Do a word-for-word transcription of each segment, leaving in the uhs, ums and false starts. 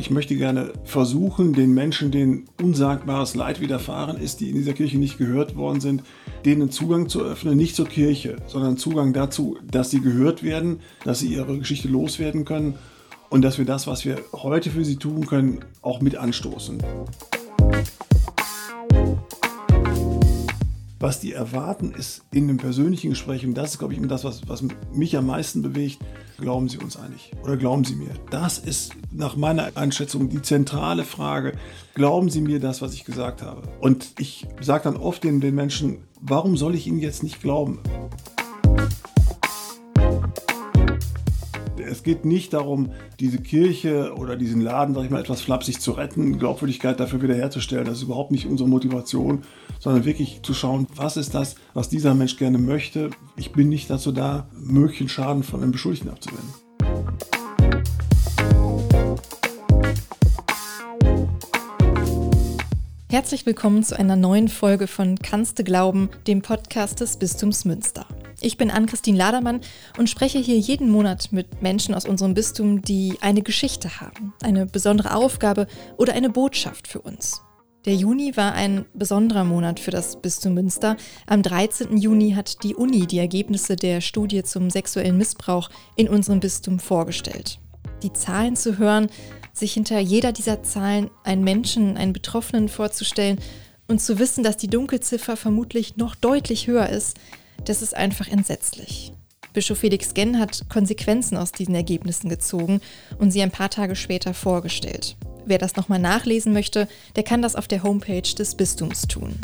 ich möchte gerne versuchen, den Menschen, denen unsagbares Leid widerfahren ist, die in dieser Kirche nicht gehört worden sind, denen Zugang zu öffnen, nicht zur Kirche, sondern Zugang dazu, dass sie gehört werden, dass sie ihre Geschichte loswerden können und dass wir das, was wir heute für sie tun können, auch mit anstoßen. Was die erwarten, ist in einem persönlichen Gespräch, und das ist, glaube ich, das, was, was mich am meisten bewegt, glauben Sie uns eigentlich oder glauben Sie mir? Das ist nach meiner Einschätzung die zentrale Frage. Glauben Sie mir das, was ich gesagt habe? Und ich sage dann oft den, den Menschen, warum soll ich Ihnen jetzt nicht glauben? Es geht nicht darum, diese Kirche oder diesen Laden, sag ich mal, etwas flapsig zu retten, Glaubwürdigkeit dafür wiederherzustellen. Das ist überhaupt nicht unsere Motivation, sondern wirklich zu schauen, was ist das, was dieser Mensch gerne möchte. Ich bin nicht dazu da, möglichen Schaden von einem Beschuldigten abzuwenden. Herzlich willkommen zu einer neuen Folge von Kannst du glauben, dem Podcast des Bistums Münster. Ich bin Ann-Christine Ladermann und spreche hier jeden Monat mit Menschen aus unserem Bistum, die eine Geschichte haben, eine besondere Aufgabe oder eine Botschaft für uns. Der Juni war ein besonderer Monat für das Bistum Münster. Am dreizehnten Juni hat die Uni die Ergebnisse der Studie zum sexuellen Missbrauch in unserem Bistum vorgestellt. Die Zahlen zu hören, sich hinter jeder dieser Zahlen einen Menschen, einen Betroffenen vorzustellen und zu wissen, dass die Dunkelziffer vermutlich noch deutlich höher ist, das ist einfach entsetzlich. Bischof Felix Genn hat Konsequenzen aus diesen Ergebnissen gezogen und sie ein paar Tage später vorgestellt. Wer das nochmal nachlesen möchte, der kann das auf der Homepage des Bistums tun.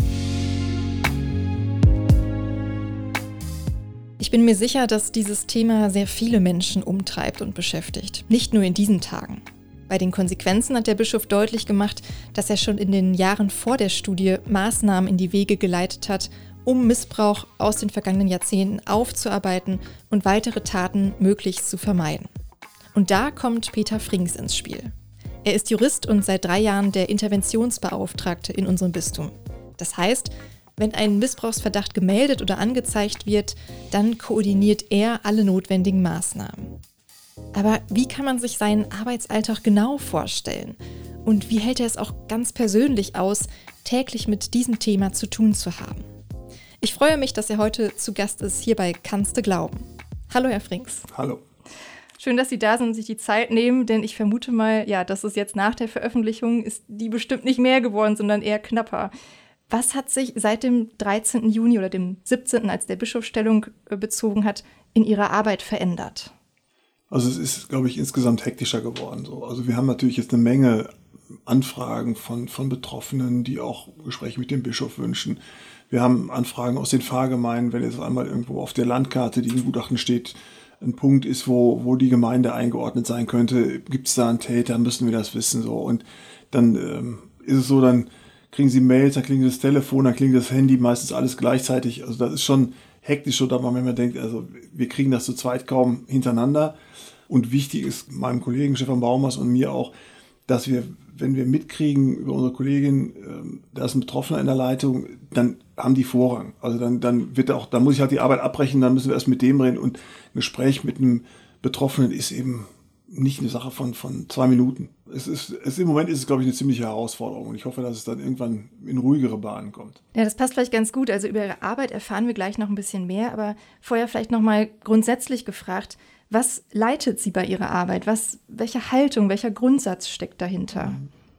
Ich bin mir sicher, dass dieses Thema sehr viele Menschen umtreibt und beschäftigt, nicht nur in diesen Tagen. Bei den Konsequenzen hat der Bischof deutlich gemacht, dass er schon in den Jahren vor der Studie Maßnahmen in die Wege geleitet hat, um Missbrauch aus den vergangenen Jahrzehnten aufzuarbeiten und weitere Taten möglichst zu vermeiden. Und da kommt Peter Frings ins Spiel. Er ist Jurist und seit drei Jahren der Interventionsbeauftragte in unserem Bistum. Das heißt, wenn ein Missbrauchsverdacht gemeldet oder angezeigt wird, dann koordiniert er alle notwendigen Maßnahmen. Aber wie kann man sich seinen Arbeitsalltag genau vorstellen? Und wie hält er es auch ganz persönlich aus, täglich mit diesem Thema zu tun zu haben? Ich freue mich, dass er heute zu Gast ist, hier bei Kannst du glauben. Hallo, Herr Frings. Hallo. Schön, dass Sie da sind und sich die Zeit nehmen, denn ich vermute mal, ja, dass es jetzt nach der Veröffentlichung ist die bestimmt nicht mehr geworden, sondern eher knapper. Was hat sich seit dem dreizehnten Juni oder dem siebzehnten, als der Bischof Stellung bezogen hat, in Ihrer Arbeit verändert? Also es ist, glaube ich, insgesamt hektischer geworden. So. Also wir haben natürlich jetzt eine Menge Anfragen von, von Betroffenen, die auch Gespräche mit dem Bischof wünschen. Wir haben Anfragen aus den Pfarrgemeinden, wenn jetzt einmal irgendwo auf der Landkarte, die im Gutachten steht, ein Punkt ist, wo, wo die Gemeinde eingeordnet sein könnte, gibt es da einen Täter, müssen wir das wissen. So. Und dann ähm, ist es so, dann kriegen sie Mails, dann klingelt das Telefon, dann klingelt das Handy, meistens alles gleichzeitig. Also das ist schon hektisch, so dass man manchmal denkt, also wir kriegen das zu zweit kaum hintereinander. Und wichtig ist meinem Kollegen Stefan Baumers und mir auch, dass wir, wenn wir mitkriegen über unsere Kollegin, äh, da ist ein Betroffener in der Leitung, dann haben die Vorrang. Also dann, dann wird auch, dann muss ich halt die Arbeit abbrechen, dann müssen wir erst mit dem reden. Und ein Gespräch mit einem Betroffenen ist eben nicht eine Sache von, von zwei Minuten. Es ist, es, im Moment ist es, glaube ich, eine ziemliche Herausforderung. Und ich hoffe, dass es dann irgendwann in ruhigere Bahnen kommt. Ja, das passt vielleicht ganz gut. Also über Ihre Arbeit erfahren wir gleich noch ein bisschen mehr. Aber vorher vielleicht noch mal grundsätzlich gefragt, was leitet Sie bei Ihrer Arbeit? Was, welche Haltung, welcher Grundsatz steckt dahinter?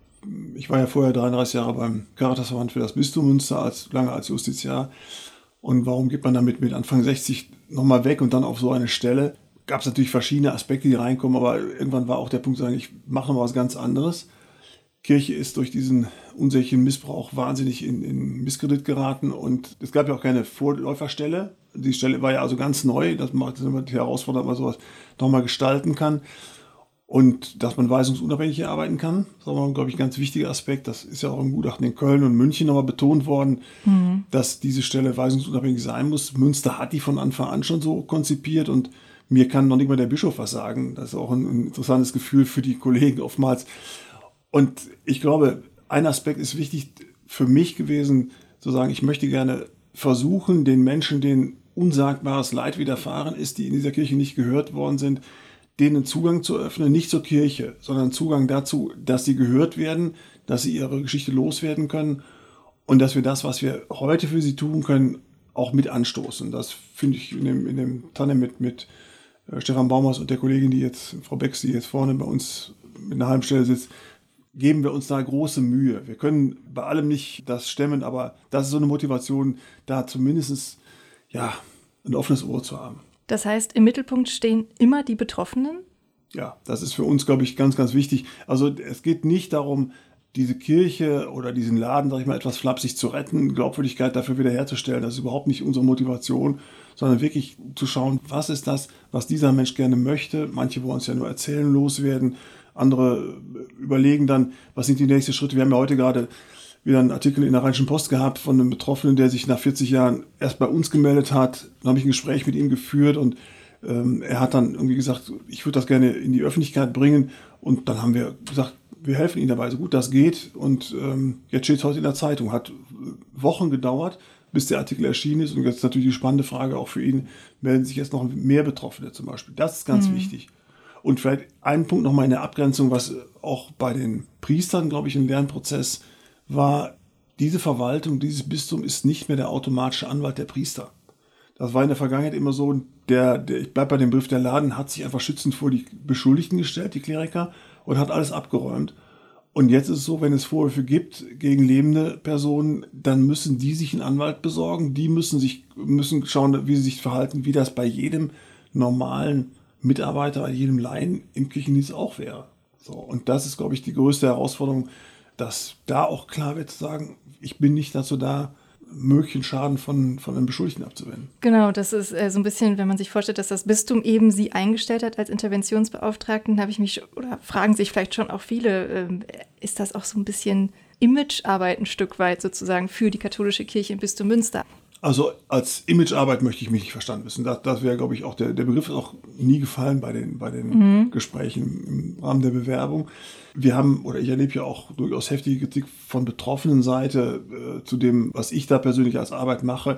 Ich war ja vorher dreiunddreißig Jahre beim Caritasverband für das Bistum Münster, als, lange als Justiziar. Und warum geht man damit mit Anfang sechzig nochmal weg und dann auf so eine Stelle? Gab es natürlich verschiedene Aspekte, die reinkommen, aber irgendwann war auch der Punkt zu sagen, ich mache noch mal was ganz anderes. Kirche ist durch diesen unsäglichen Missbrauch wahnsinnig in, in Misskredit geraten und es gab ja auch keine Vorläuferstelle. Die Stelle war ja also ganz neu, das macht es immer die Herausforderung, dass man sowas nochmal gestalten kann und dass man weisungsunabhängig arbeiten kann. Das ist auch, glaube ich, ein ganz wichtiger Aspekt. Das ist ja auch im Gutachten in Köln und München nochmal betont worden, mhm. dass diese Stelle weisungsunabhängig sein muss. Münster hat die von Anfang an schon so konzipiert und mir kann noch nicht mal der Bischof was sagen. Das ist auch ein, ein interessantes Gefühl für die Kollegen oftmals. Und ich glaube, ein Aspekt ist wichtig für mich gewesen, zu sagen, ich möchte gerne versuchen, den Menschen, denen unsagbares Leid widerfahren ist, die in dieser Kirche nicht gehört worden sind, denen Zugang zu öffnen, nicht zur Kirche, sondern Zugang dazu, dass sie gehört werden, dass sie ihre Geschichte loswerden können und dass wir das, was wir heute für sie tun können, auch mit anstoßen. Das finde ich in dem, in dem Tandem mit, mit Stefan Baumhaus und der Kollegin, die jetzt, Frau Becks, die jetzt vorne bei uns mit einer halben Stelle sitzt, geben wir uns da große Mühe. Wir können bei allem nicht das stemmen, aber das ist so eine Motivation, da zumindest ja, ein offenes Ohr zu haben. Das heißt, im Mittelpunkt stehen immer die Betroffenen? Ja, das ist für uns, glaube ich, ganz, ganz wichtig. Also es geht nicht darum, diese Kirche oder diesen Laden, sag ich mal, etwas flapsig zu retten, Glaubwürdigkeit dafür wiederherzustellen. Das ist überhaupt nicht unsere Motivation, sondern wirklich zu schauen, was ist das, was dieser Mensch gerne möchte. Manche wollen es ja nur erzählen, loswerden. Andere überlegen dann, was sind die nächsten Schritte. Wir haben ja heute gerade wieder einen Artikel in der Rheinischen Post gehabt von einem Betroffenen, der sich nach vierzig Jahren erst bei uns gemeldet hat. Dann habe ich ein Gespräch mit ihm geführt und ähm, er hat dann irgendwie gesagt, ich würde das gerne in die Öffentlichkeit bringen. Und dann haben wir gesagt, wir helfen Ihnen dabei, so gut das geht. Und ähm, jetzt steht es heute in der Zeitung. Hat Wochen gedauert, bis der Artikel erschienen ist. Und jetzt ist natürlich die spannende Frage auch für ihn, melden sich jetzt noch mehr Betroffene zum Beispiel. Das ist ganz mhm. wichtig. Und vielleicht einen Punkt nochmal in der Abgrenzung, was auch bei den Priestern, glaube ich, ein Lernprozess war, diese Verwaltung, dieses Bistum ist nicht mehr der automatische Anwalt der Priester. Das war in der Vergangenheit immer so, der, der ich bleibe bei dem Begriff, der Laden hat sich einfach schützend vor die Beschuldigten gestellt, die Kleriker, und hat alles abgeräumt. Und jetzt ist es so, wenn es Vorwürfe gibt gegen lebende Personen, dann müssen die sich einen Anwalt besorgen, die müssen sich müssen schauen, wie sie sich verhalten, wie das bei jedem normalen Mitarbeiter, bei jedem Laien im Kirchendienst auch wäre. So, und das ist, glaube ich, die größte Herausforderung, dass da auch klar wird zu sagen, ich bin nicht dazu da, möglichen Schaden von, von einem Beschuldigten abzuwenden. Genau, das ist äh, so ein bisschen, wenn man sich vorstellt, dass das Bistum eben Sie eingestellt hat als Interventionsbeauftragten, habe ich mich, oder fragen sich vielleicht schon auch viele, äh, ist das auch so ein bisschen Imagearbeit ein Stück weit sozusagen für die katholische Kirche im Bistum Münster? Also als Imagearbeit möchte ich mich nicht verstanden wissen. Das, das wäre, glaube ich, auch der, der Begriff ist auch nie gefallen bei den, bei den mhm. Gesprächen im Rahmen der Bewerbung. Wir haben, oder ich erlebe ja auch durchaus heftige Kritik von betroffenen Seite äh, zu dem, was ich da persönlich als Arbeit mache.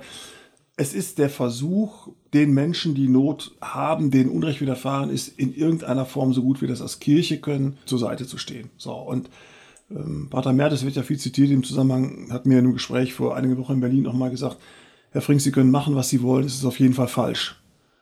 Es ist der Versuch, den Menschen, die Not haben, denen Unrecht widerfahren ist, in irgendeiner Form, so gut wir das als Kirche können, zur Seite zu stehen. So, und ähm, Pater Mertes wird ja viel zitiert im Zusammenhang, hat mir in einem Gespräch vor einigen Wochen in Berlin auch mal gesagt, Herr Frink, Sie können machen, was Sie wollen, es ist auf jeden Fall falsch.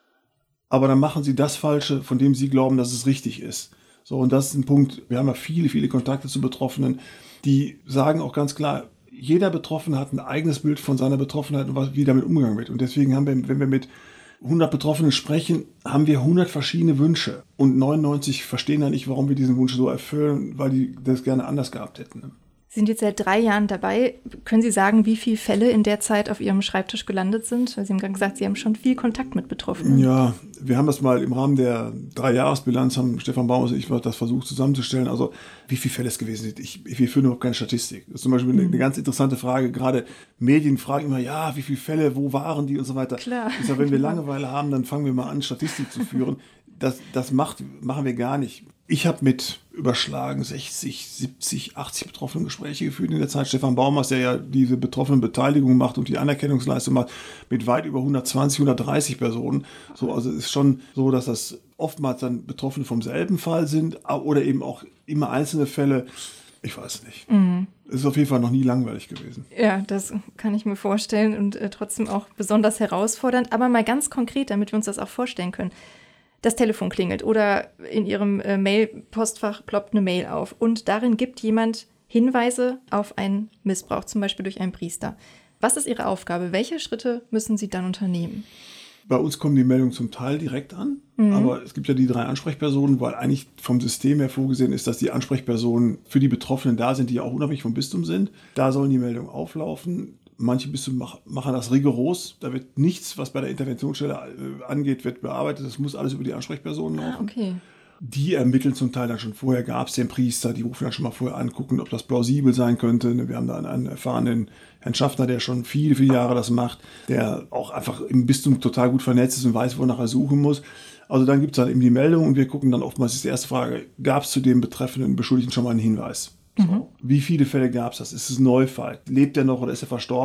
Aber dann machen Sie das Falsche, von dem Sie glauben, dass es richtig ist. So, und das ist ein Punkt, wir haben ja viele, viele Kontakte zu Betroffenen, die sagen auch ganz klar, jeder Betroffene hat ein eigenes Bild von seiner Betroffenheit und wie damit umgegangen wird. Und deswegen haben wir, wenn wir mit hundert Betroffenen sprechen, haben wir hundert verschiedene Wünsche. Und neunundneunzig verstehen dann nicht, warum wir diesen Wunsch so erfüllen, weil die das gerne anders gehabt hätten. Sie sind jetzt seit drei Jahren dabei. Können Sie sagen, wie viele Fälle in der Zeit auf Ihrem Schreibtisch gelandet sind? Sie haben gerade gesagt, Sie haben schon viel Kontakt mit Betroffenen. Ja, wir haben das mal im Rahmen der Drei-Jahres-Bilanz, haben Stefan Baumhaus und ich das versucht zusammenzustellen. Also wie viele Fälle es gewesen sind. Ich, wir führen überhaupt keine Statistik. Das ist zum Beispiel eine, eine ganz interessante Frage. Gerade Medien fragen immer, ja, wie viele Fälle, wo waren die und so weiter. Klar. Ich sage, wenn wir Langeweile haben, dann fangen wir mal an, Statistik zu führen. Das, das macht, machen wir gar nicht. Ich habe mit überschlagen sechzig, siebzig, achtzig betroffenen Gespräche geführt in der Zeit. Stefan Baumhaus, der ja diese betroffenen Beteiligung macht und die Anerkennungsleistung macht, mit weit über hundertzwanzig, hundertdreißig Personen. So, also es ist schon so, dass das oftmals dann Betroffene vom selben Fall sind oder eben auch immer einzelne Fälle. Ich weiß nicht. Mhm. Es ist auf jeden Fall noch nie langweilig gewesen. Ja, das kann ich mir vorstellen und äh, trotzdem auch besonders herausfordernd. Aber mal ganz konkret, damit wir uns das auch vorstellen können. Das Telefon klingelt oder in Ihrem äh, Mail-Postfach ploppt eine Mail auf und darin gibt jemand Hinweise auf einen Missbrauch, zum Beispiel durch einen Priester. Was ist Ihre Aufgabe? Welche Schritte müssen Sie dann unternehmen? Bei uns kommen die Meldungen zum Teil direkt an, mhm. aber es gibt ja die drei Ansprechpersonen, weil eigentlich vom System her vorgesehen ist, dass die Ansprechpersonen für die Betroffenen da sind, die ja auch unabhängig vom Bistum sind. Da sollen die Meldungen auflaufen. Manche Bistümer machen das rigoros. Da wird nichts, was bei der Interventionsstelle angeht, wird bearbeitet. Das muss alles über die Ansprechpersonen laufen. Ah, okay. Die ermitteln zum Teil dann schon vorher. Gab es den Priester, die rufen dann schon mal vorher an, gucken, ob das plausibel sein könnte. Wir haben da einen erfahrenen Herrn Schaffner, der schon viele, viele Jahre das macht, der auch einfach im Bistum total gut vernetzt ist und weiß, wonach er suchen muss. Also dann gibt es dann eben die Meldung und wir gucken dann oftmals, ist die erste Frage, gab es zu dem betreffenden Beschuldigten schon mal einen Hinweis? So. Mhm. Wie viele Fälle gab es das? Ist es ein Neufall? Lebt er noch oder ist er verstorben?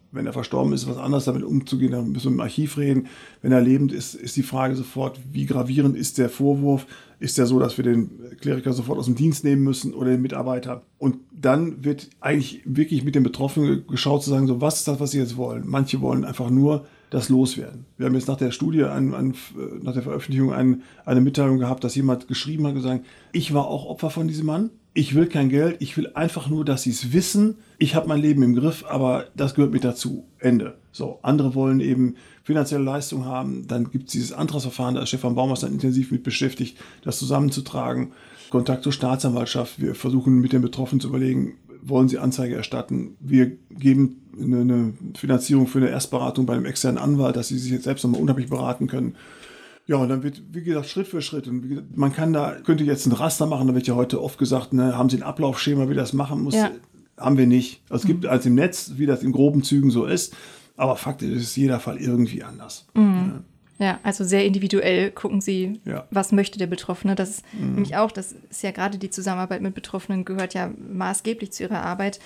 Wenn er verstorben ist, ist was anderes, damit umzugehen, dann müssen wir im Archiv reden. Wenn er lebend ist, ist die Frage sofort, wie gravierend ist der Vorwurf? Ist der so, dass wir den Kleriker sofort aus dem Dienst nehmen müssen oder den Mitarbeiter? Und dann wird eigentlich wirklich mit den Betroffenen geschaut, zu sagen, so, was ist das, was sie jetzt wollen? Manche wollen einfach nur das loswerden. Wir haben jetzt nach der Studie, ein, ein, nach der Veröffentlichung ein, eine Mitteilung gehabt, dass jemand geschrieben hat, gesagt, ich war auch Opfer von diesem Mann. Ich will kein Geld, ich will einfach nur, dass sie es wissen. Ich habe mein Leben im Griff, aber das gehört mit dazu. Ende. So, andere wollen eben finanzielle Leistung haben. Dann gibt es dieses Antragsverfahren, da ist Stefan Baumers dann intensiv mit beschäftigt, das zusammenzutragen. Kontakt zur Staatsanwaltschaft. Wir versuchen mit den Betroffenen zu überlegen, wollen sie Anzeige erstatten. Wir geben eine, eine Finanzierung für eine Erstberatung bei einem externen Anwalt, dass sie sich jetzt selbst nochmal unabhängig beraten können. Ja, und dann wird, wie gesagt, Schritt für Schritt. Und wie gesagt, man kann da, könnte jetzt ein Raster machen, da wird ja heute oft gesagt, ne, haben Sie ein Ablaufschema, wie das machen muss? Ja. Haben wir nicht. Also es gibt mhm. als im Netz, wie das in groben Zügen so ist, aber Fakt ist, ist jeder Fall irgendwie anders. Mhm. Ja. ja, also sehr individuell gucken Sie, ja. was möchte der Betroffene. Das ist mhm. nämlich auch, das ist ja gerade die Zusammenarbeit mit Betroffenen gehört ja maßgeblich zu ihrer Arbeit.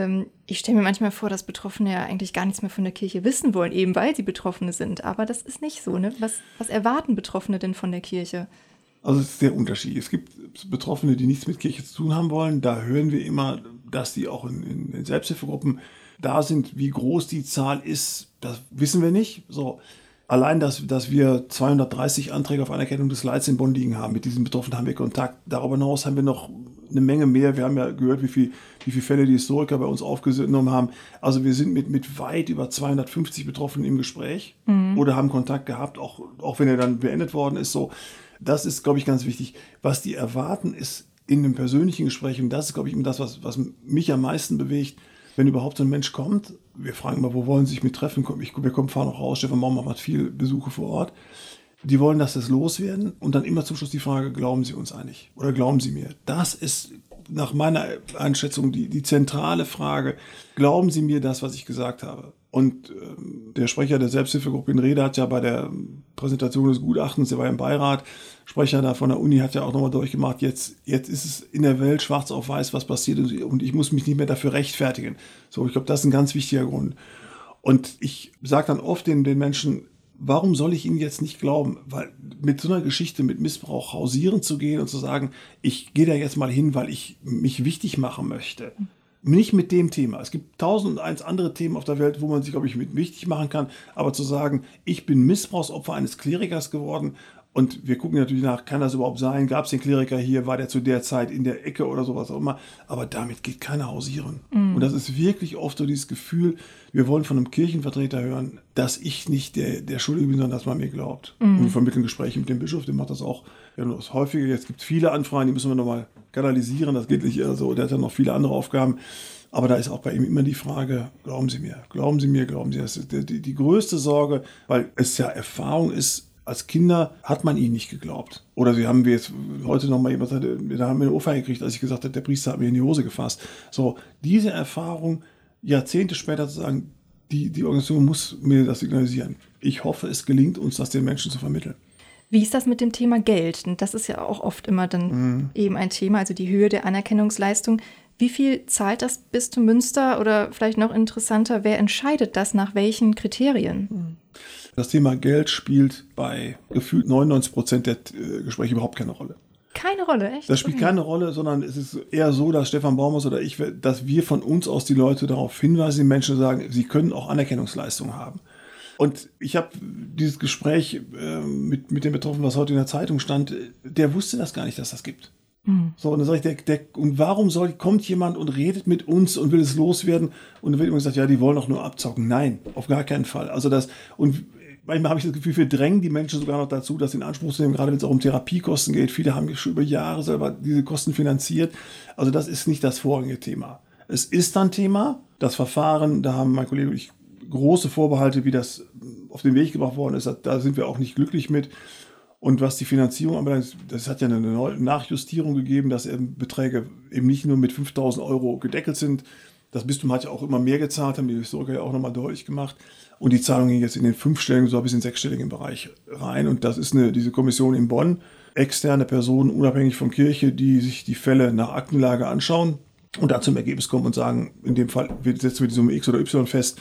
Ich stelle mir manchmal vor, dass Betroffene ja eigentlich gar nichts mehr von der Kirche wissen wollen, eben weil sie Betroffene sind. Aber das ist nicht so, ne? Was, was erwarten Betroffene denn von der Kirche? Also es ist sehr unterschiedlich. Es gibt Betroffene, die nichts mit Kirche zu tun haben wollen. Da hören wir immer, dass die auch in, in, in Selbsthilfegruppen da sind. Wie groß die Zahl ist, das wissen wir nicht. So. Allein, dass, dass wir zweihundertdreißig Anträge auf Anerkennung des Leids in Bonn liegen haben. Mit diesen Betroffenen haben wir Kontakt. Darüber hinaus haben wir noch eine Menge mehr. Wir haben ja gehört, wie viel, wie viele Fälle die Historiker bei uns aufgenommen haben. Also wir sind mit, mit weit über zweihundertfünfzig Betroffenen im Gespräch mhm. oder haben Kontakt gehabt, auch, auch wenn er dann beendet worden ist. So, das ist, glaube ich, ganz wichtig. Was die erwarten, ist in einem persönlichen Gespräch, und das ist, glaube ich, das, was, was mich am meisten bewegt, wenn überhaupt so ein Mensch kommt. Wir fragen mal, wo wollen Sie sich mit treffen? Ich, wir kommen, fahren auch raus. Stefan Baumers hat viele Besuche vor Ort. Die wollen, dass das loswerden und dann immer zum Schluss die Frage, glauben Sie uns eigentlich oder glauben Sie mir? Das ist nach meiner Einschätzung die, die zentrale Frage. Glauben Sie mir das, was ich gesagt habe? Und ähm, der Sprecher der Selbsthilfegruppe in Rede hat ja bei der Präsentation des Gutachtens, der war im Beirat, Sprecher da von der Uni hat ja auch nochmal durchgemacht, jetzt, jetzt ist es in der Welt schwarz auf weiß, was passiert und ich muss mich nicht mehr dafür rechtfertigen. So, ich glaube, das ist ein ganz wichtiger Grund. Und ich sage dann oft den, den Menschen, warum soll ich Ihnen jetzt nicht glauben? Weil mit so einer Geschichte, mit Missbrauch hausieren zu gehen und zu sagen, ich gehe da jetzt mal hin, weil ich mich wichtig machen möchte. Nicht mit dem Thema. Es gibt tausend und eins andere Themen auf der Welt, wo man sich, glaube ich, mit wichtig machen kann. Aber zu sagen, ich bin Missbrauchsopfer eines Klerikers geworden und wir gucken natürlich nach, kann das überhaupt sein? Gab es den Kleriker hier? War der zu der Zeit in der Ecke oder sowas auch immer? Aber damit geht keiner hausieren. Mhm. Und das ist wirklich oft so dieses Gefühl, wir wollen von einem Kirchenvertreter hören, dass ich nicht der, der Schuldige bin, sondern dass man mir glaubt. Mhm. Und wir vermitteln Gespräche mit dem Bischof, der macht das auch ja, nur das häufige. Jetzt gibt es viele Anfragen, die müssen wir nochmal kanalisieren. Das geht nicht so. Der hat dann noch viele andere Aufgaben. Aber da ist auch bei ihm immer die Frage, glauben Sie mir, glauben Sie mir, glauben Sie. Das ist die, die, die größte Sorge, weil es ja Erfahrung ist, als Kinder hat man ihnen nicht geglaubt. Oder sie haben wir jetzt heute noch mal jemand, da haben wir eine Ohrfeige gekriegt, als ich gesagt habe, der Priester hat mir in die Hose gefasst. So, diese Erfahrung, Jahrzehnte später zu sagen, die, die Organisation muss mir das signalisieren. Ich hoffe, es gelingt uns, das den Menschen zu vermitteln. Wie ist das mit dem Thema Geld? Das ist ja auch oft immer dann mhm. eben ein Thema, also die Höhe der Anerkennungsleistung. Wie viel zahlt das Bistum Münster oder vielleicht noch interessanter, wer entscheidet das, nach welchen Kriterien? Mhm. Das Thema Geld spielt bei gefühlt neunundneunzig Prozent der äh, Gespräche überhaupt keine Rolle. Keine Rolle, echt? Das spielt okay. keine Rolle, sondern es ist eher so, dass Stefan Baumers oder ich, dass wir von uns aus die Leute darauf hinweisen, die Menschen sagen, sie können auch Anerkennungsleistungen haben. Und ich habe dieses Gespräch äh, mit, mit dem Betroffenen, was heute in der Zeitung stand, der wusste das gar nicht, dass das gibt. Mhm. So, und dann sage ich, der, der, und warum soll, kommt jemand und redet mit uns und will es loswerden? Und dann wird immer gesagt, ja, die wollen doch nur abzocken. Nein, auf gar keinen Fall. Also das, und manchmal habe ich das Gefühl, wir drängen die Menschen sogar noch dazu, das in Anspruch zu nehmen, gerade wenn es auch um Therapiekosten geht. Viele haben schon über Jahre selber diese Kosten finanziert. Also das ist nicht das vorrangige Thema. Es ist ein Thema, das Verfahren, da haben mein Kollege und ich große Vorbehalte, wie das auf den Weg gebracht worden ist. Da sind wir auch nicht glücklich mit. Und was die Finanzierung anbelangt, das hat ja eine Nachjustierung gegeben, dass eben Beträge eben nicht nur mit fünftausend Euro gedeckelt sind. Das Bistum hat ja auch immer mehr gezahlt, haben die Historiker ja auch nochmal deutlich gemacht. Und die Zahlung ging jetzt in den fünfstelligen, so bis in den sechsstelligen Bereich rein. Und das ist eine, diese Kommission in Bonn, externe Personen, unabhängig von Kirche, die sich die Fälle nach Aktenlage anschauen und da zum Ergebnis kommen und sagen, in dem Fall setzen wir die Summe X oder Y fest.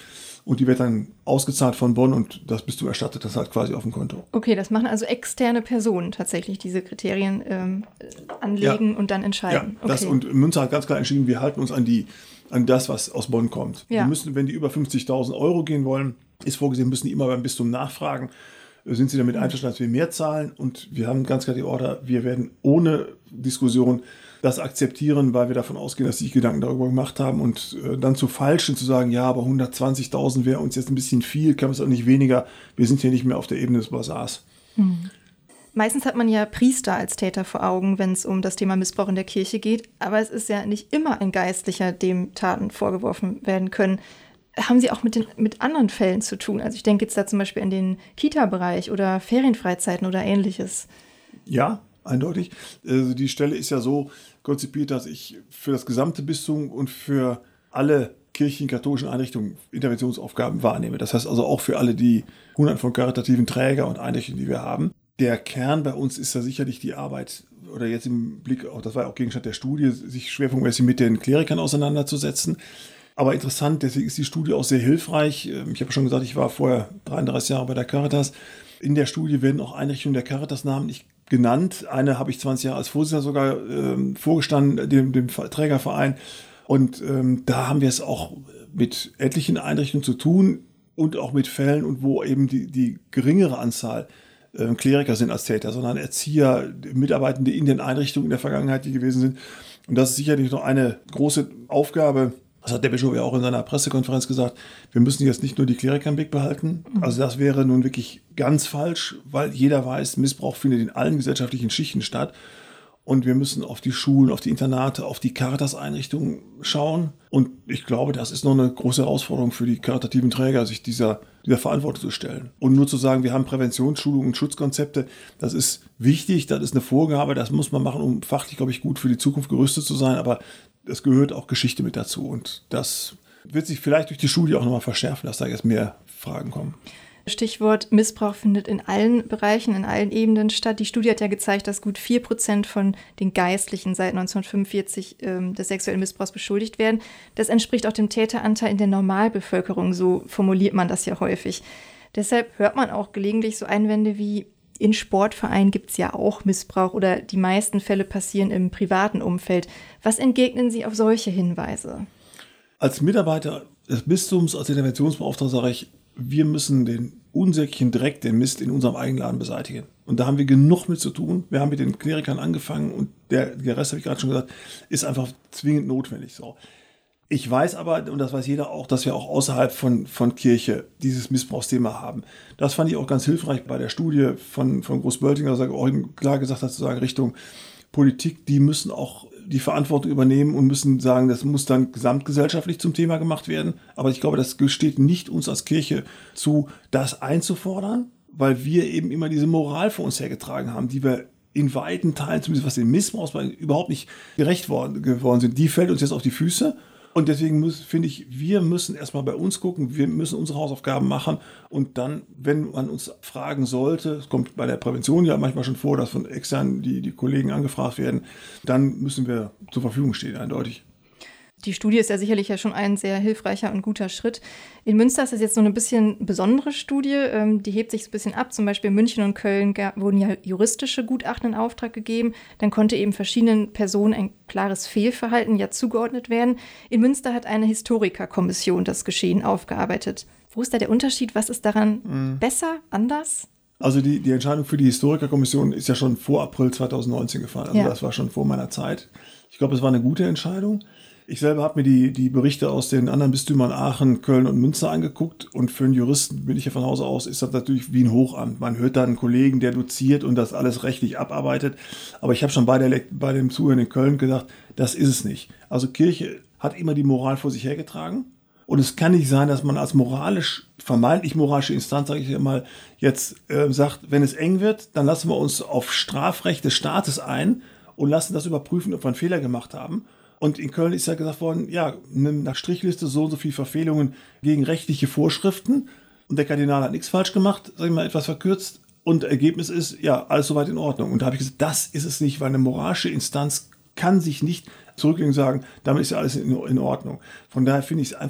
und die wird dann ausgezahlt von Bonn und das bist du erstattet, das halt quasi auf dem Konto. Okay, das machen also externe Personen tatsächlich, diese Kriterien ähm, anlegen ja. und dann entscheiden. Ja, das, okay. Und Münster hat ganz klar entschieden, wir halten uns an, die, an das, was aus Bonn kommt. Ja. Wir müssen, wenn die über fünfzigtausend Euro gehen wollen, ist vorgesehen, müssen die immer beim Bistum nachfragen, sind sie damit einverstanden, dass wir mehr zahlen, und wir haben ganz klar die Order, wir werden ohne Diskussion das akzeptieren, weil wir davon ausgehen, dass sie sich Gedanken darüber gemacht haben, und äh, dann zu falschen zu sagen, ja, aber hundertzwanzigtausend wäre uns jetzt ein bisschen viel, kann es auch nicht weniger, wir sind hier nicht mehr auf der Ebene des Basars. Hm. Meistens hat man ja Priester als Täter vor Augen, wenn es um das Thema Missbrauch in der Kirche geht, aber es ist ja nicht immer ein Geistlicher, dem Taten vorgeworfen werden können. Haben Sie auch mit, den, mit anderen Fällen zu tun? Also ich denke jetzt da zum Beispiel an den Kita-Bereich oder Ferienfreizeiten oder Ähnliches. Ja, eindeutig. Also die Stelle ist ja so konzipiert, dass ich für das gesamte Bistum und für alle kirchlichen, katholischen Einrichtungen Interventionsaufgaben wahrnehme. Das heißt also auch für alle die hundert von karitativen Träger und Einrichtungen, die wir haben. Der Kern bei uns ist ja sicherlich die Arbeit, oder jetzt im Blick, auch das war ja auch Gegenstand der Studie, sich schwerpunktmäßig mit den Klerikern auseinanderzusetzen. Aber interessant, deswegen ist die Studie auch sehr hilfreich. Ich habe schon gesagt, ich war vorher dreiunddreißig Jahre bei der Caritas. In der Studie werden auch Einrichtungen der Caritas namentlich genannt. Eine habe ich zwanzig Jahre als Vorsitzender sogar ähm, vorgestanden, dem, dem Trägerverein. Und ähm, da haben wir es auch mit etlichen Einrichtungen zu tun und auch mit Fällen, und wo eben die, die geringere Anzahl äh, Kleriker sind als Täter, sondern Erzieher, Mitarbeitende in den Einrichtungen in der Vergangenheit, die gewesen sind. Und das ist sicherlich noch eine große Aufgabe. Das hat der Bischof ja auch in seiner Pressekonferenz gesagt, wir müssen jetzt nicht nur die Kleriker im Blick behalten. Also das wäre nun wirklich ganz falsch, weil jeder weiß, Missbrauch findet in allen gesellschaftlichen Schichten statt. Und wir müssen auf die Schulen, auf die Internate, auf die Caritas-Einrichtungen schauen. Und ich glaube, das ist noch eine große Herausforderung für die karitativen Träger, sich dieser, dieser Verantwortung zu stellen. Und nur zu sagen, wir haben Präventionsschulungen und Schutzkonzepte, das ist wichtig, das ist eine Vorgabe, das muss man machen, um fachlich, glaube ich, gut für die Zukunft gerüstet zu sein. Aber es gehört auch Geschichte mit dazu. Und das wird sich vielleicht durch die Studie auch nochmal verschärfen, dass da jetzt mehr Fragen kommen. Stichwort Missbrauch findet in allen Bereichen, in allen Ebenen statt. Die Studie hat ja gezeigt, dass gut vier Prozent von den Geistlichen seit neunzehnhundertfünfundvierzig ähm, des sexuellen Missbrauchs beschuldigt werden. Das entspricht auch dem Täteranteil in der Normalbevölkerung, so formuliert man das ja häufig. Deshalb hört man auch gelegentlich so Einwände wie, in Sportvereinen gibt es ja auch Missbrauch oder die meisten Fälle passieren im privaten Umfeld. Was entgegnen Sie auf solche Hinweise? Als Mitarbeiter des Bistums, als Interventionsbeauftragter sage ich, wir müssen den unsäglichen Dreck, den Mist in unserem eigenen Laden beseitigen. Und da haben wir genug mit zu tun. Wir haben mit den Klerikern angefangen und der, der Rest, habe ich gerade schon gesagt, ist einfach zwingend notwendig. So. Ich weiß aber, und das weiß jeder auch, dass wir auch außerhalb von, von Kirche dieses Missbrauchsthema haben. Das fand ich auch ganz hilfreich bei der Studie von, von Groß-Böltinger, dass er auch klar gesagt hat, zu sagen, Richtung Politik, die müssen auch die Verantwortung übernehmen und müssen sagen, das muss dann gesamtgesellschaftlich zum Thema gemacht werden. Aber ich glaube, das gesteht nicht uns als Kirche zu, das einzufordern, weil wir eben immer diese Moral vor uns hergetragen haben, die wir in weiten Teilen, zumindest was den Missbrauch überhaupt nicht gerecht worden, geworden sind. Die fällt uns jetzt auf die Füße. Und deswegen muss, finde ich, wir müssen erstmal bei uns gucken, wir müssen unsere Hausaufgaben machen und dann, wenn man uns fragen sollte, es kommt bei der Prävention ja manchmal schon vor, dass von extern die, die Kollegen angefragt werden, dann müssen wir zur Verfügung stehen, eindeutig. Die Studie ist ja sicherlich ja schon ein sehr hilfreicher und guter Schritt. In Münster ist das jetzt so eine bisschen besondere Studie, ähm, die hebt sich ein bisschen ab. Zum Beispiel in München und Köln gab, wurden ja juristische Gutachten in Auftrag gegeben. Dann konnte eben verschiedenen Personen ein klares Fehlverhalten ja zugeordnet werden. In Münster hat eine Historikerkommission das Geschehen aufgearbeitet. Wo ist da der Unterschied? Was ist daran mhm. besser, anders? Also die, die Entscheidung für die Historikerkommission ist ja schon vor April zweitausendneunzehn gefallen. Also ja. Das war schon vor meiner Zeit. Ich glaube, es war eine gute Entscheidung. Ich selber habe mir die, die Berichte aus den anderen Bistümern Aachen, Köln und Münster angeguckt und für einen Juristen, bin ich ja von Hause aus, ist das natürlich wie ein Hochamt. Man hört da einen Kollegen, der doziert und das alles rechtlich abarbeitet. Aber ich habe schon bei, der, bei dem Zuhören in Köln gedacht, das ist es nicht. Also Kirche hat immer die Moral vor sich hergetragen. Und es kann nicht sein, dass man als moralisch, vermeintlich moralische Instanz, sage ich mal, jetzt äh, sagt, wenn es eng wird, dann lassen wir uns auf Strafrecht des Staates ein und lassen das überprüfen, ob wir einen Fehler gemacht haben. Und in Köln ist ja gesagt worden, ja, nimm nach Strichliste so und so viele Verfehlungen gegen rechtliche Vorschriften. Und der Kardinal hat nichts falsch gemacht, sag ich mal etwas verkürzt. Und Ergebnis ist, ja, alles soweit in Ordnung. Und da habe ich gesagt, das ist es nicht, weil eine moralische Instanz kann sich nicht zurücklegen und sagen, damit ist ja alles in, in Ordnung. Von daher finde ich es einfach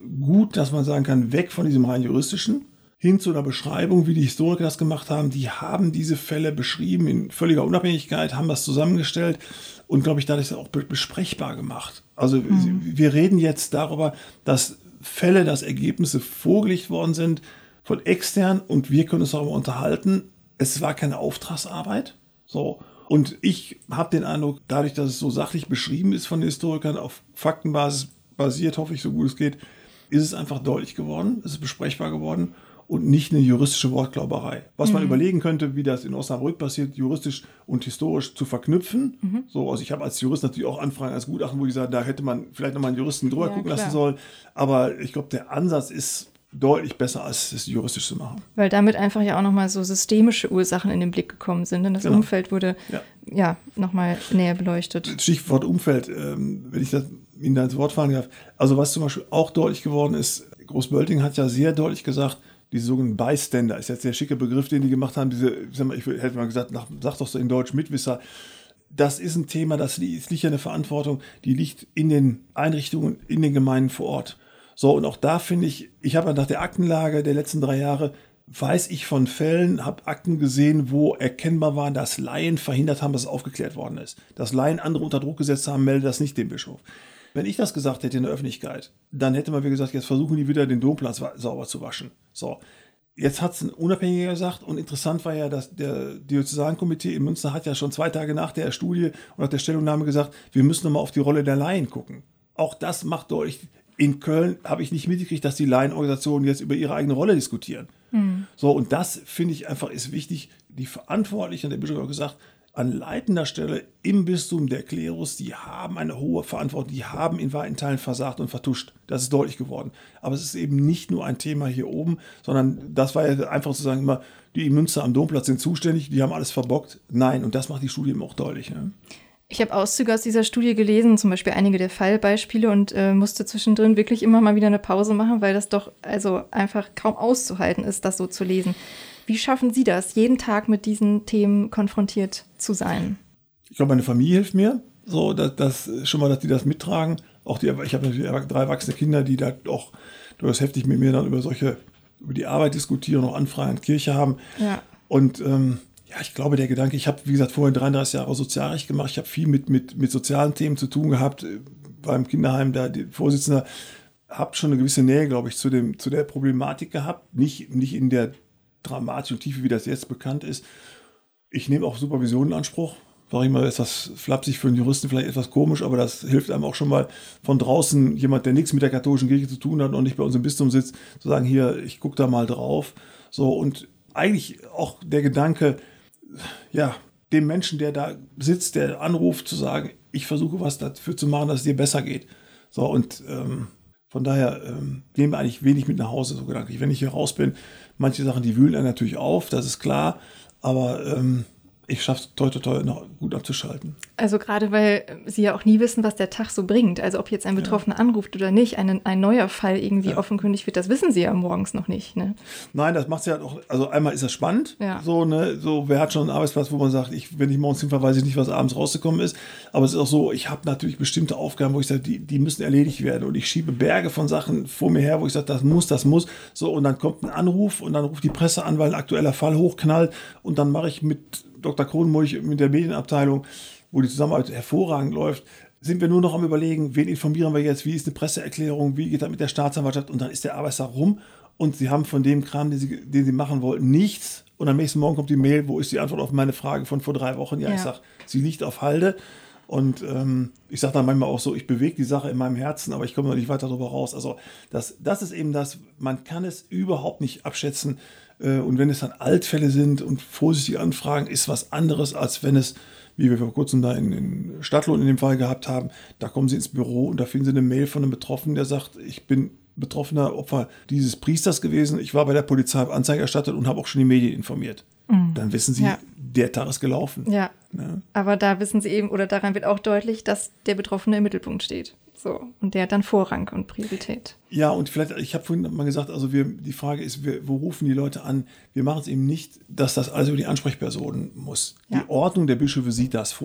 gut, dass man sagen kann, weg von diesem rein juristischen, hin zu einer Beschreibung, wie die Historiker das gemacht haben. Die haben diese Fälle beschrieben in völliger Unabhängigkeit, haben das zusammengestellt und, glaube ich, dadurch auch besprechbar gemacht. Also mhm. wir reden jetzt darüber, dass Fälle, dass Ergebnisse vorgelegt worden sind von extern und wir können uns darüber unterhalten. Es war keine Auftragsarbeit. So. Und ich habe den Eindruck, dadurch, dass es so sachlich beschrieben ist von den Historikern, auf Faktenbasis basiert, hoffe ich, so gut es geht, ist es einfach deutlich geworden, es ist besprechbar geworden und nicht eine juristische Wortglauberei. Was mhm. man überlegen könnte, wie das in Osnabrück passiert, juristisch und historisch zu verknüpfen. Mhm. So, also ich habe als Jurist natürlich auch Anfragen als Gutachten, wo ich sage, da hätte man vielleicht nochmal einen Juristen drüber ja, gucken klar. lassen sollen. Aber ich glaube, der Ansatz ist deutlich besser, als es juristisch zu machen. Weil damit einfach ja auch nochmal so systemische Ursachen in den Blick gekommen sind. Denn das genau. Umfeld wurde ja, ja nochmal näher beleuchtet. Stichwort Umfeld, ähm, wenn ich das Ihnen da ins Wort fallen darf. Also was zum Beispiel auch deutlich geworden ist, Großbölting hat ja sehr deutlich gesagt, diese sogenannten Bystander, ist jetzt der schicke Begriff, den die gemacht haben, diese, ich, sag mal, ich hätte mal gesagt, nach, sag doch so in Deutsch Mitwisser, das ist ein Thema, das liegt, liegt ja eine Verantwortung, die liegt in den Einrichtungen, in den Gemeinden vor Ort. So, und auch da finde ich, ich habe nach der Aktenlage der letzten drei Jahre, weiß ich von Fällen, habe Akten gesehen, wo erkennbar war, dass Laien verhindert haben, dass es aufgeklärt worden ist. Dass Laien andere unter Druck gesetzt haben, melde das nicht dem Bischof. Wenn ich das gesagt hätte in der Öffentlichkeit, dann hätte man wie gesagt, jetzt versuchen die wieder den Domplatz sauber zu waschen. So, jetzt hat es ein Unabhängiger gesagt und interessant war ja, dass der Diözesankomitee in Münster hat ja schon zwei Tage nach der Studie und nach der Stellungnahme gesagt, wir müssen nochmal auf die Rolle der Laien gucken. Auch das macht deutlich, in Köln habe ich nicht mitgekriegt, dass die Laienorganisationen jetzt über ihre eigene Rolle diskutieren. Mhm. So, und das finde ich einfach ist wichtig. Die Verantwortlichen, der Bischof hat gesagt, an leitender Stelle im Bistum der Klerus, die haben eine hohe Verantwortung, die haben in weiten Teilen versagt und vertuscht. Das ist deutlich geworden. Aber es ist eben nicht nur ein Thema hier oben, sondern das war ja einfach zu sagen immer, die in Münster am Domplatz sind zuständig, die haben alles verbockt. Nein, und das macht die Studie eben auch deutlich. Ne? Ich habe Auszüge aus dieser Studie gelesen, zum Beispiel einige der Fallbeispiele und äh, musste zwischendrin wirklich immer mal wieder eine Pause machen, weil das doch also einfach kaum auszuhalten ist, das so zu lesen. Wie schaffen Sie das, jeden Tag mit diesen Themen konfrontiert zu sein? Ich glaube, meine Familie hilft mir, so dass, dass schon mal, dass die das mittragen. Auch die, ich habe natürlich drei erwachsene Kinder, die da auch durchaus heftig mit mir dann über solche, über die Arbeit diskutieren, auch Anfragen an Kirche haben. Ja. Und ähm, ja, ich glaube, der Gedanke, ich habe, wie gesagt, vorher dreiunddreißig Jahre Sozialrecht gemacht, ich habe viel mit, mit, mit sozialen Themen zu tun gehabt, beim Kinderheim, da die Vorsitzende, habe schon eine gewisse Nähe, glaube ich, zu, dem, zu der Problematik gehabt, nicht, nicht in der dramatischen Tiefe, wie das jetzt bekannt ist. Ich nehme auch Supervision in Anspruch, sage ich mal, etwas flapsig für einen Juristen, vielleicht etwas komisch, aber das hilft einem auch schon mal von draußen, jemand, der nichts mit der katholischen Kirche zu tun hat und nicht bei uns im Bistum sitzt, zu sagen, hier, ich gucke da mal drauf. So, und eigentlich auch der Gedanke, ja, dem Menschen, der da sitzt, der anruft, zu sagen, ich versuche was dafür zu machen, dass es dir besser geht. So, und ähm, von daher ähm, nehmen wir eigentlich wenig mit nach Hause, so gedanklich. Wenn ich hier raus bin, manche Sachen, die wühlen einen natürlich auf, das ist klar, aber ähm, ich schaffe es toi toi toi noch gut abzuschalten. Also gerade, weil Sie ja auch nie wissen, was der Tag so bringt. Also ob jetzt ein Betroffener ja. anruft oder nicht, ein, ein neuer Fall irgendwie ja. offenkundig wird, das wissen Sie ja morgens noch nicht. Ne? Nein, das macht es ja auch, also einmal ist das spannend, ja. so, ne, so, wer hat schon einen Arbeitsplatz, wo man sagt, ich, wenn ich morgens hinfahre, weiß ich nicht, was abends rausgekommen ist, aber es ist auch so, ich habe natürlich bestimmte Aufgaben, wo ich sage, die, die müssen erledigt werden und ich schiebe Berge von Sachen vor mir her, wo ich sage, das muss, das muss, so, und dann kommt ein Anruf und dann ruft die Presse an, weil ein aktueller Fall hochknallt und dann mache ich mit Doktor Kronenmulch mit der Medienabteilung, wo die Zusammenarbeit hervorragend läuft, sind wir nur noch am Überlegen, wen informieren wir jetzt, wie ist eine Presseerklärung, wie geht das mit der Staatsanwaltschaft und dann ist der Arbeitstag rum und sie haben von dem Kram, den sie, den sie machen wollten, nichts und am nächsten Morgen kommt die Mail, wo ist die Antwort auf meine Frage von vor drei Wochen? Ja, ja. Ich sage, sie liegt auf Halde und ähm, ich sage dann manchmal auch so, ich bewege die Sache in meinem Herzen, aber ich komme noch nicht weiter darüber raus. Also das, das ist eben das, man kann es überhaupt nicht abschätzen, und wenn es dann Altfälle sind und vorsichtige Anfragen, ist was anderes, als wenn es, wie wir vor kurzem da in, in Stadtlohn in dem Fall gehabt haben, da kommen Sie ins Büro und da finden Sie eine Mail von einem Betroffenen, der sagt, ich bin betroffener Opfer dieses Priesters gewesen, ich war bei der Polizei, habe Anzeige erstattet und habe auch schon die Medien informiert. Mhm. Dann wissen Sie, ja. der Tag ist gelaufen. Ja. ja, aber da wissen Sie eben, oder daran wird auch deutlich, dass der Betroffene im Mittelpunkt steht. So, und der hat dann Vorrang und Priorität. Ja, und vielleicht, ich habe vorhin mal gesagt, also wir, die Frage ist, wir, wo rufen die Leute an? Wir machen es eben nicht, dass das alles über die Ansprechpersonen muss. Ja. Die Ordnung der Bischöfe sieht das vor.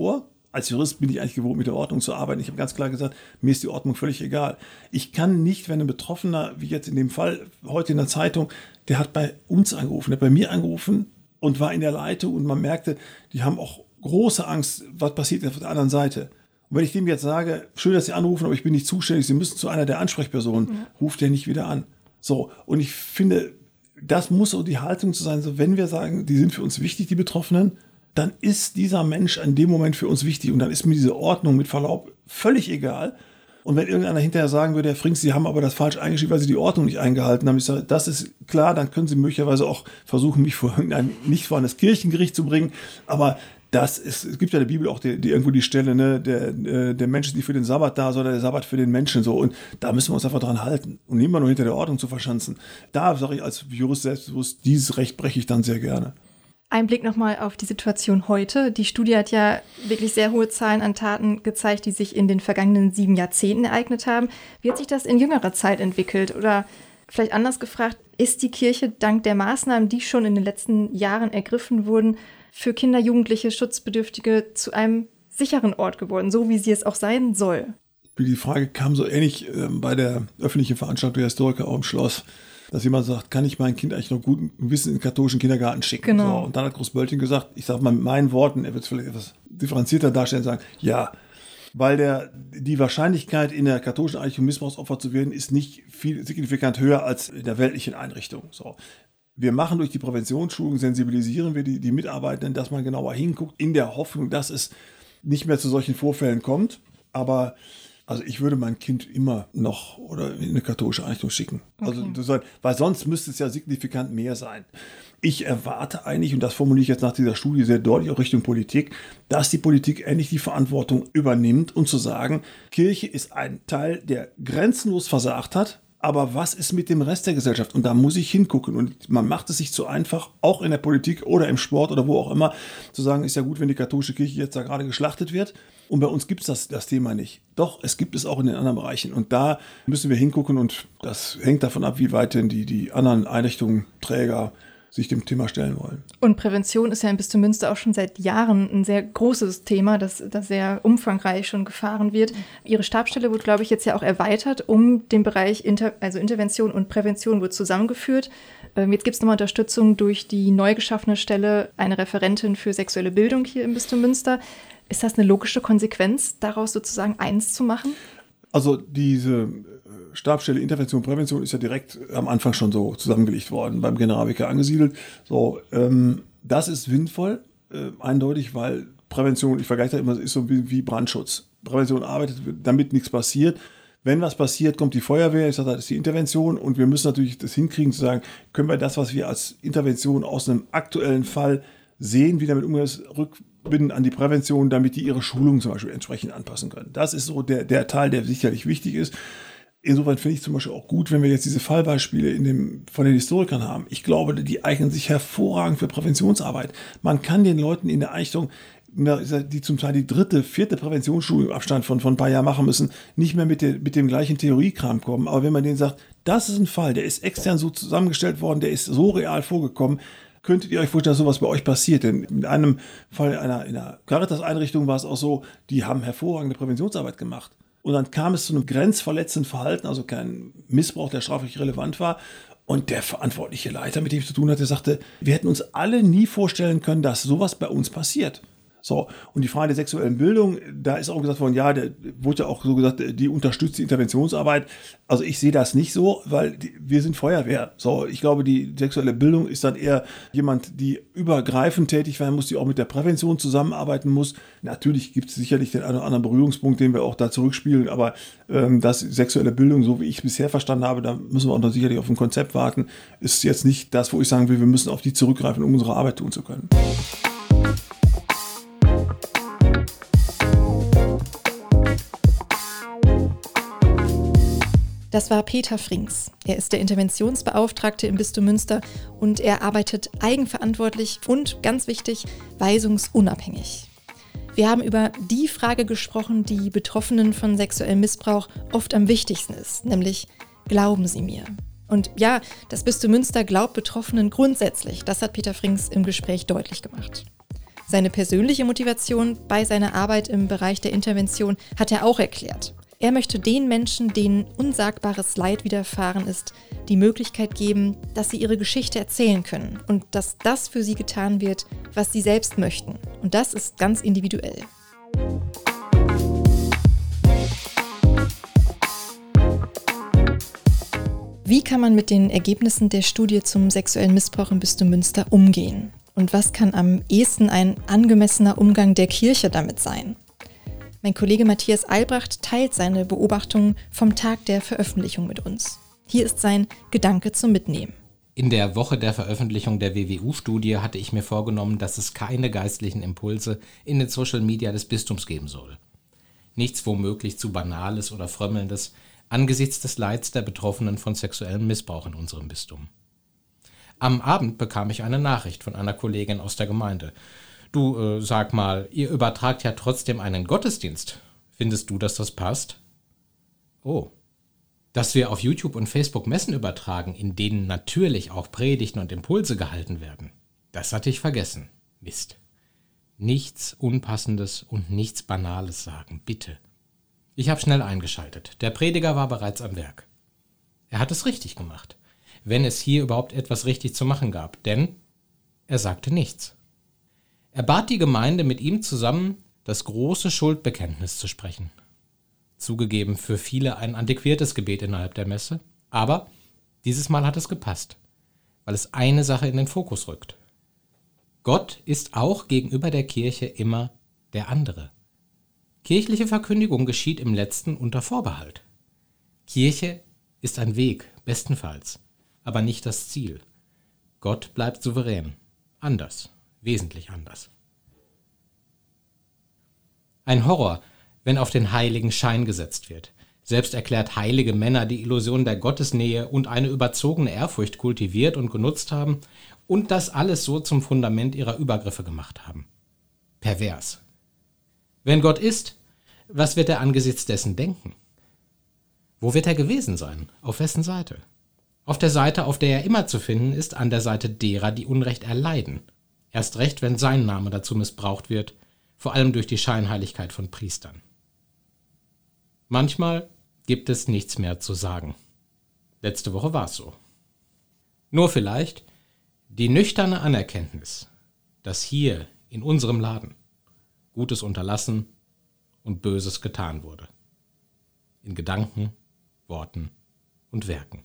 als Jurist bin ich eigentlich gewohnt, mit der Ordnung zu arbeiten. Ich habe ganz klar gesagt, mir ist die Ordnung völlig egal. Ich kann nicht, wenn ein Betroffener, wie jetzt in dem Fall heute in der Zeitung, der hat bei uns angerufen, der hat bei mir angerufen und war in der Leitung und man merkte, die haben auch große Angst, was passiert auf der anderen Seite. Und wenn ich dem jetzt sage, schön, dass Sie anrufen, aber ich bin nicht zuständig, Sie müssen zu einer der Ansprechpersonen, ja. ruft der nicht wieder an. So, und ich finde, das muss so die Haltung zu sein, so wenn wir sagen, die sind für uns wichtig, die Betroffenen, dann ist dieser Mensch in dem Moment für uns wichtig und dann ist mir diese Ordnung mit Verlaub völlig egal. Und wenn irgendeiner hinterher sagen würde, Herr Frings, Sie haben aber das falsch eingeschrieben, weil Sie die Ordnung nicht eingehalten haben, ich sage, das ist klar, dann können Sie möglicherweise auch versuchen, mich vor irgendein, nicht vor das Kirchengericht zu bringen, aber das ist, es gibt ja in der Bibel auch die, die irgendwo die Stelle, ne, der, der Mensch ist nicht für den Sabbat da, sondern der Sabbat für den Menschen, so. Und da müssen wir uns einfach dran halten und nicht immer nur hinter der Ordnung zu verschanzen. Da sage ich als Jurist selbstbewusst, dieses Recht breche ich dann sehr gerne. Ein Blick nochmal auf die Situation heute. Die Studie hat ja wirklich sehr hohe Zahlen an Taten gezeigt, die sich in den vergangenen sieben Jahrzehnten ereignet haben. Wie hat sich das in jüngerer Zeit entwickelt? Oder vielleicht anders gefragt, ist die Kirche dank der Maßnahmen, die schon in den letzten Jahren ergriffen wurden, für Kinder, Jugendliche, Schutzbedürftige zu einem sicheren Ort geworden, so wie sie es auch sein soll? Die Frage kam so ähnlich äh, bei der öffentlichen Veranstaltung der Historiker auch im Schloss, dass jemand sagt, kann ich mein Kind eigentlich noch guten Wissen in den katholischen Kindergarten schicken? Genau. So, und dann hat Großbölting gesagt, ich sage mal mit meinen Worten, er wird es vielleicht etwas differenzierter darstellen, sagen, ja, weil der, die Wahrscheinlichkeit in der katholischen Einrichtung Missbrauchsopfer zu werden, ist nicht viel signifikant höher als in der weltlichen Einrichtung. So. Wir machen durch die Präventionsschulung, sensibilisieren wir die, die Mitarbeitenden, dass man genauer hinguckt, in der Hoffnung, dass es nicht mehr zu solchen Vorfällen kommt. Aber also ich würde mein Kind immer noch oder in eine katholische Einrichtung schicken. Okay. Also, weil sonst müsste es ja signifikant mehr sein. Ich erwarte eigentlich, und das formuliere ich jetzt nach dieser Studie sehr deutlich auch Richtung Politik, dass die Politik endlich die Verantwortung übernimmt und zu sagen, Kirche ist ein Teil, der grenzenlos versagt hat. Aber was ist mit dem Rest der Gesellschaft? Und da muss ich hingucken. Und man macht es sich zu einfach, auch in der Politik oder im Sport oder wo auch immer, zu sagen, ist ja gut, wenn die katholische Kirche jetzt da gerade geschlachtet wird. Und bei uns gibt es das, das Thema nicht. Doch, es gibt es auch in den anderen Bereichen. Und da müssen wir hingucken. Und das hängt davon ab, wie weit denn die, die anderen Einrichtungen, Träger sich dem Thema stellen wollen. Und Prävention ist ja in Bistum Münster auch schon seit Jahren ein sehr großes Thema, das, das sehr umfangreich schon gefahren wird. Ihre Stabsstelle wurde, glaube ich, jetzt ja auch erweitert, um den Bereich Inter- also Intervention und Prävention wird zusammengeführt. Ähm, jetzt gibt es nochmal Unterstützung durch die neu geschaffene Stelle, eine Referentin für sexuelle Bildung hier im Bistum Münster. Ist das eine logische Konsequenz, daraus sozusagen eins zu machen? Also diese Stabsstelle Intervention und Prävention ist ja direkt am Anfang schon so zusammengelegt worden, beim Generalvikar angesiedelt. So, ähm, das ist sinnvoll, äh, eindeutig, weil Prävention, ich vergleiche das immer, ist so wie, wie Brandschutz. Prävention arbeitet, damit nichts passiert. Wenn was passiert, kommt die Feuerwehr, ich sage, das ist die Intervention und wir müssen natürlich das hinkriegen zu sagen, können wir das, was wir als Intervention aus einem aktuellen Fall sehen, wie damit umgehen, rückbinden an die Prävention, damit die ihre Schulungen zum Beispiel entsprechend anpassen können. Das ist so der, der Teil, der sicherlich wichtig ist. Insofern finde ich zum Beispiel auch gut, wenn wir jetzt diese Fallbeispiele in dem, von den Historikern haben. Ich glaube, die eignen sich hervorragend für Präventionsarbeit. Man kann den Leuten in der Einrichtung, die zum Teil die dritte, vierte Präventionsschulung im Abstand von, von ein paar Jahren machen müssen, nicht mehr mit, der, mit dem gleichen Theoriekram kommen. Aber wenn man denen sagt, das ist ein Fall, der ist extern so zusammengestellt worden, der ist so real vorgekommen, könntet ihr euch vorstellen, dass sowas bei euch passiert? Denn mit einem Fall in einer, in einer Caritas-Einrichtung war es auch so, die haben hervorragende Präventionsarbeit gemacht. Und dann kam es zu einem grenzverletzenden Verhalten, also kein Missbrauch, der strafrechtlich relevant war. Und der verantwortliche Leiter, mit dem ich zu tun hatte, sagte, wir hätten uns alle nie vorstellen können, dass sowas bei uns passiert. So, und die Frage der sexuellen Bildung, da ist auch gesagt worden, ja, der wurde ja auch so gesagt, die unterstützt die Interventionsarbeit. Also ich sehe das nicht so, weil die, wir sind Feuerwehr. So, ich glaube, die sexuelle Bildung ist dann eher jemand, die übergreifend tätig werden muss, die auch mit der Prävention zusammenarbeiten muss. Natürlich gibt es sicherlich den einen oder anderen Berührungspunkt, den wir auch da zurückspielen, aber ähm, das sexuelle Bildung, so wie ich es bisher verstanden habe, da müssen wir auch noch sicherlich auf ein Konzept warten, ist jetzt nicht das, wo ich sagen will, wir müssen auf die zurückgreifen, um unsere Arbeit tun zu können. Das war Peter Frings. Er ist der Interventionsbeauftragte im Bistum Münster und er arbeitet eigenverantwortlich und, ganz wichtig, weisungsunabhängig. Wir haben über die Frage gesprochen, die Betroffenen von sexuellem Missbrauch oft am wichtigsten ist, nämlich glauben Sie mir? Und ja, das Bistum Münster glaubt Betroffenen grundsätzlich. Das hat Peter Frings im Gespräch deutlich gemacht. Seine persönliche Motivation bei seiner Arbeit im Bereich der Intervention hat er auch erklärt. Er möchte den Menschen, denen unsagbares Leid widerfahren ist, die Möglichkeit geben, dass sie ihre Geschichte erzählen können und dass das für sie getan wird, was sie selbst möchten. Und das ist ganz individuell. Wie kann man mit den Ergebnissen der Studie zum sexuellen Missbrauch im Bistum Münster umgehen? Und was kann am ehesten ein angemessener Umgang der Kirche damit sein? Mein Kollege Matthias Eilbracht teilt seine Beobachtungen vom Tag der Veröffentlichung mit uns. Hier ist sein Gedanke zum Mitnehmen. In der Woche der Veröffentlichung der W W U-Studie hatte ich mir vorgenommen, dass es keine geistlichen Impulse in den Social Media des Bistums geben soll. Nichts womöglich zu Banales oder Frömmelndes angesichts des Leids der Betroffenen von sexuellem Missbrauch in unserem Bistum. Am Abend bekam ich eine Nachricht von einer Kollegin aus der Gemeinde. Du, äh, sag mal, ihr übertragt ja trotzdem einen Gottesdienst. Findest du, dass das passt? Oh. Dass wir auf YouTube und Facebook Messen übertragen, in denen natürlich auch Predigten und Impulse gehalten werden. Das hatte ich vergessen. Mist. Nichts Unpassendes und nichts Banales sagen, bitte. Ich habe schnell eingeschaltet. Der Prediger war bereits am Werk. Er hat es richtig gemacht, wenn es hier überhaupt etwas richtig zu machen gab, denn er sagte nichts. Er bat die Gemeinde, mit ihm zusammen das große Schuldbekenntnis zu sprechen. Zugegeben für viele ein antiquiertes Gebet innerhalb der Messe, aber dieses Mal hat es gepasst, weil es eine Sache in den Fokus rückt. Gott ist auch gegenüber der Kirche immer der andere. Kirchliche Verkündigung geschieht im Letzten unter Vorbehalt. Kirche ist ein Weg, bestenfalls, aber nicht das Ziel. Gott bleibt souverän, anders. Wesentlich anders. Ein Horror, wenn auf den Heiligen Schein gesetzt wird. Selbst erklärt heilige Männer die Illusion der Gottesnähe und eine überzogene Ehrfurcht kultiviert und genutzt haben und das alles so zum Fundament ihrer Übergriffe gemacht haben. Pervers. Wenn Gott ist, was wird er angesichts dessen denken? Wo wird er gewesen sein? Auf wessen Seite? Auf der Seite, auf der er immer zu finden ist, an der Seite derer, die Unrecht erleiden. Erst recht, wenn sein Name dazu missbraucht wird, vor allem durch die Scheinheiligkeit von Priestern. Manchmal gibt es nichts mehr zu sagen. Letzte Woche war es so. Nur vielleicht die nüchterne Anerkenntnis, dass hier in unserem Laden Gutes unterlassen und Böses getan wurde. In Gedanken, Worten und Werken.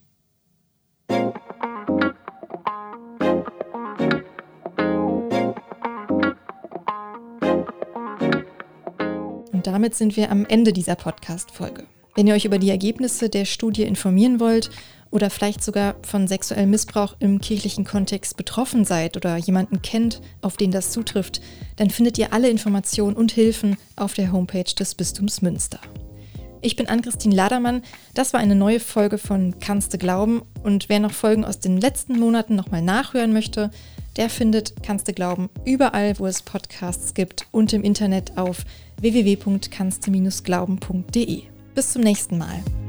Und damit sind wir am Ende dieser Podcast-Folge. Wenn ihr euch über die Ergebnisse der Studie informieren wollt oder vielleicht sogar von sexuellem Missbrauch im kirchlichen Kontext betroffen seid oder jemanden kennt, auf den das zutrifft, dann findet ihr alle Informationen und Hilfen auf der Homepage des Bistums Münster. Ich bin Ann-Christine Ladermann. Das war eine neue Folge von Kannst du glauben? Und wer noch Folgen aus den letzten Monaten nochmal nachhören möchte, der findet Kannst du glauben überall, wo es Podcasts gibt und im Internet auf w w w punkt kannst du glauben punkt d e. Bis zum nächsten Mal.